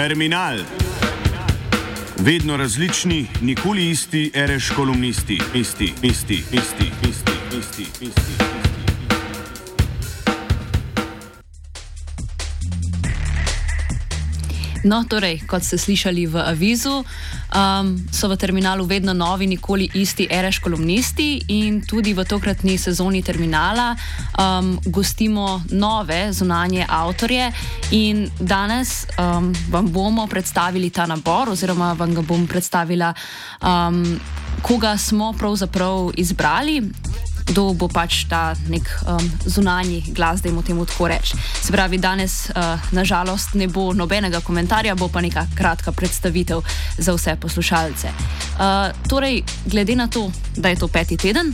Terminal. Vedno različni, nikoli isti, ereš kolumnisti. Isti. No, torej, kot ste slišali v avizu, so v Terminalu vedno novi, nikoli isti ereš kolumnisti in tudi v tokratni sezoni Terminala gostimo nove zunanje avtorje in danes vam bomo predstavili ta nabor oziroma vam ga bom predstavila, koga smo pravzaprav izbrali. Kdo bo pač ta nek zunanji glas, da jim temu tako reči. Se pravi, danes nažalost ne bo nobenega komentarja, bo pa neka kratka predstavitev za vse poslušalce. Torej, glede na to, da je to 5. teden,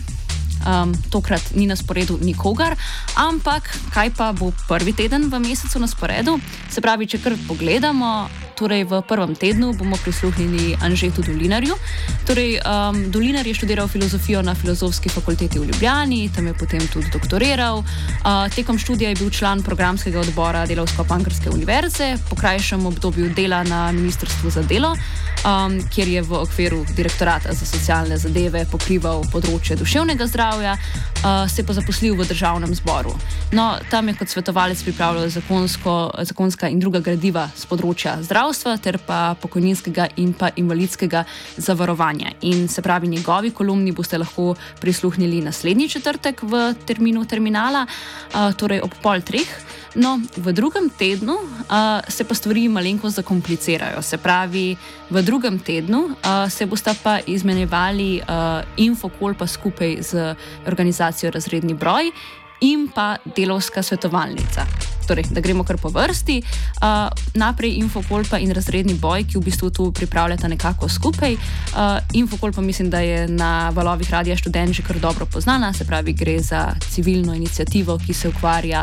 tokrat ni na sporedu nikogar, ampak kaj pa bo prvi teden v mesecu na sporedu? Se pravi, če kar pogledamo, torej v prvem tednu bomo prisluhnili Anžetu Dolinarju. Torej, Dolinar je študiral filozofijo na Filozofski fakulteti v Ljubljani, tam je potem tudi doktoriral. Tekom študija je bil član programskega odbora Delavsko-Pankrske univerze, po krajšem obdobju dela na Ministrstvu za delo, kjer je v okviru Direktorata za socialne zadeve pokrival področje duševnega zdravja, se je pa zaposlil v Državnem zboru. No, tam je kot svetovalec pripravljal zakonska in druga gradiva z področja zdravstva ter pa pokojninskega in pa invalidskega zavarovanja. In se pravi, njegovi kolumni boste lahko prisluhnili naslednji četrtek v terminu Terminala, torej ob 2:30. No, v drugem tednu se pa stvari malenkost zakomplicirajo. Se pravi, v drugem tednu se bosta pa izmenjevali Infokolpa skupaj z organizacijo Razredni broj in pa Delavska svetovalnica. Torej, da gremo kar po vrsti. Naprej Infokolpa in Razredni boj, ki v bistvu tu pripravljata nekako skupaj. Infokolpa mislim, da je na valovih Radia Študent že kar dobro poznana, se pravi, gre za civilno iniciativo, ki se ukvarja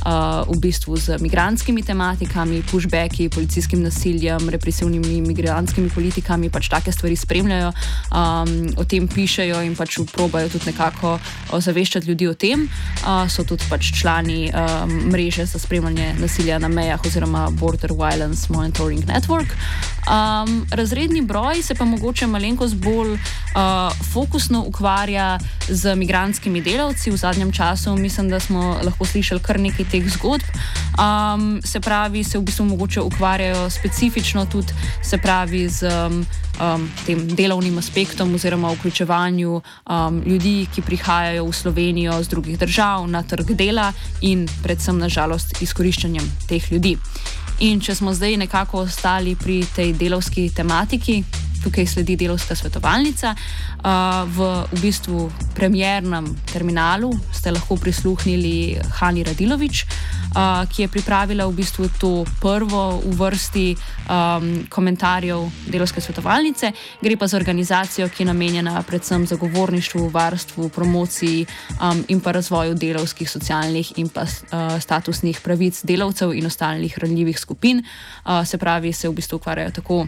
v bistvu z migrantskimi tematikami, pushbacki, policijskim nasiljem, represivnimi migrantskimi politikami, pač take stvari spremljajo, o tem pišejo in pač probajo tudi nekako ozaveščati ljudi o tem. So tudi pač člani mreže za spremljanje nasilja na mejah oziroma Border Violence Monitoring Network. Razredni broj se pa mogoče malenkost bolj fokusno ukvarja z migrantskimi delavci. V zadnjem času mislim, da smo lahko slišali kar nekaj teh zgodb. Se pravi, se v bistvu mogoče ukvarjajo specifično tudi, se pravi, z tem delovnim aspektom oziroma vključevanju ljudi, ki prihajajo v Slovenijo z drugih držav na trg dela in predvsem nažalost izkoriščanjem teh ljudi. In če smo zdaj nekako ostali pri tej delavski tematiki, tukaj sledi Delavska svetovalnica. V bistvu premiernem Terminalu ste lahko prisluhnili Hani Radilović, ki je pripravila v bistvu to prvo v vrsti komentarjev Delavske svetovalnice. Gre pa za organizacijo, ki je namenjena predvsem zagovorništvu, varstvu, promociji in pa razvoju delavskih, socialnih in pa statusnih pravic delavcev in ostalih ranljivih skupin. Se pravi, se v bistvu ukvarjajo tako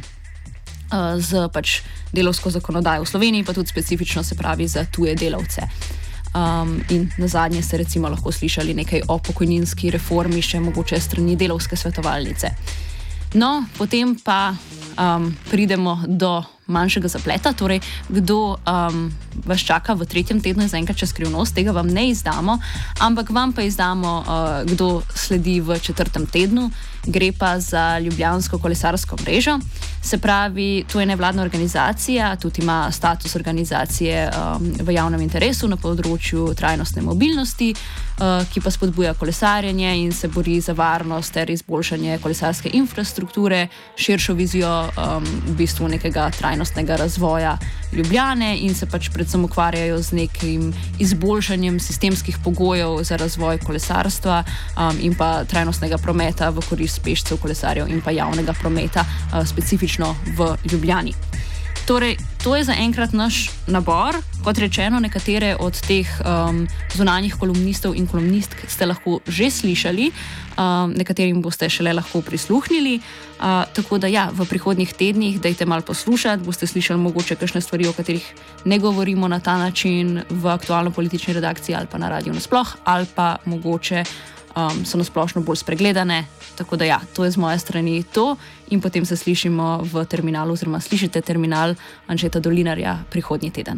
z pač delovsko zakonodajo v Sloveniji, pa tudi specifično, se pravi, za tuje delavce. In nazadnje ste recimo lahko slišali nekaj o pokojninski reformi, še mogoče strani Delavske svetovalnice. No, potem pa pridemo do manjšega zapleta, torej kdo vas čaka v 3. tednu, zaenkrat čez skrivnost, tega vam ne izdamo, ampak vam pa izdamo, kdo sledi v 4. tednu. Gre pa za Ljubljansko kolesarsko mrežo. Se pravi, to je nevladna organizacija, tudi ima status organizacije v javnem interesu na področju trajnostne mobilnosti, ki pa spodbuja kolesarjenje in se bori za varnost ter izboljšanje kolesarske infrastrukture, širšo vizijo v bistvu nekega trajnostnega razvoja Ljubljane in se pač predvsem ukvarjajo z nekim izboljšanjem sistemskih pogojev za razvoj kolesarstva in pa trajnostnega prometa v korist pešcev, kolesarjev in pa javnega prometa, specifično v Ljubljani. Torej, to je zaenkrat naš nabor. Kot rečeno, nekatere od teh zunanjih kolumnistov in kolumnistk ste lahko že slišali, nekaterim boste šele lahko prisluhnili. Tako da ja, v prihodnjih tednih dajte malo poslušati, boste slišali mogoče kakšne stvari, o katerih ne govorimo na ta način v aktualno politični redakciji ali pa na radiju nasploh, ali pa mogoče so nasplošno bolj spregledane. Tako da ja, to je z moje strani to in potem se slišimo v terminalu oziroma slišite terminal Anžeta Dolinarja prihodnji teden.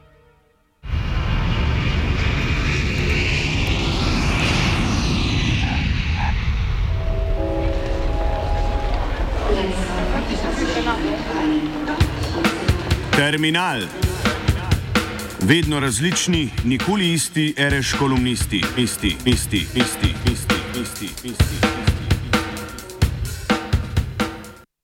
Terminal. Vedno različni, nikoli isti, Ereš kolumnisti. Isti.